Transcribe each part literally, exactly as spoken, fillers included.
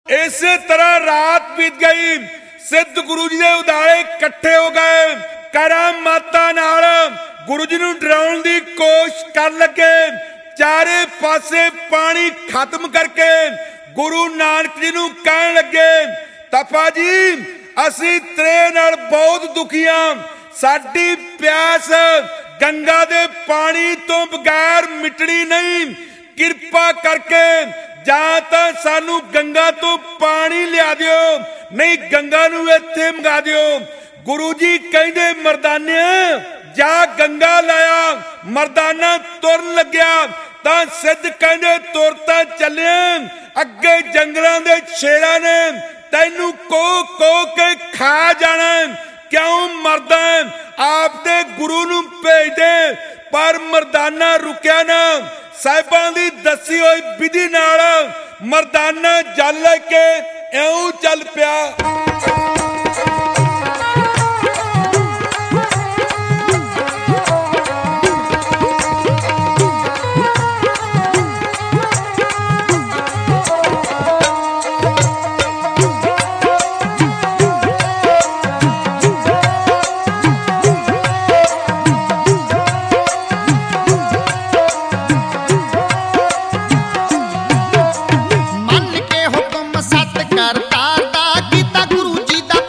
इसे तरह रात बीत गई। सिद्ध गुरु जी के उदाले इकट्ठे हो गए। करामाता नाल गुरु जी नूं डराउण दी कोशिश कर लगे। चारे पासे पानी खत्म करके गुरु नानक जी नूं कहण लगे, तपा जी असी तेरे नाल बहुत दुखी हां। साडी प्यास गंगा दे पानी तो बगैर मिटनी नहीं। किरपा करके जां तां सानू गंगा तो पानी लिया दिओ, नहीं गंगा नूं इत्थे मंगा दिओ। गुरु जी कहंदे मर्दाने जा गंगा लाया। मर्दाना तुरन लग्या तां सिद्ध कहंदे तुरता चलिया। अगे जंगलां दे शेरां ने तैनू को को के खा जाना। क्यों मरदा आप दे गुरु नूं भेज दे। पर मर्दाना रुकिया ना। साहिबां दी दसी होई विधि नाल मर्दाना जल के इउं चल पिया। मन के हुक्म सत करतार दा कीता गुरु जी दा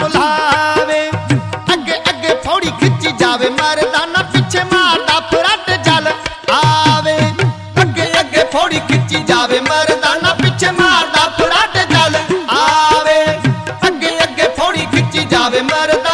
बुलावे। अगे अगे फौड़ी खिंची जावे मर्दाना पिछे मारदा फ्रंट जल आवे। अगे अगे फौड़ी खिंची जावे मर्दाना पिछे मारदा फ्रंट जल आवे। अगे अगे फौड़ी खिंची जावे मर्दाना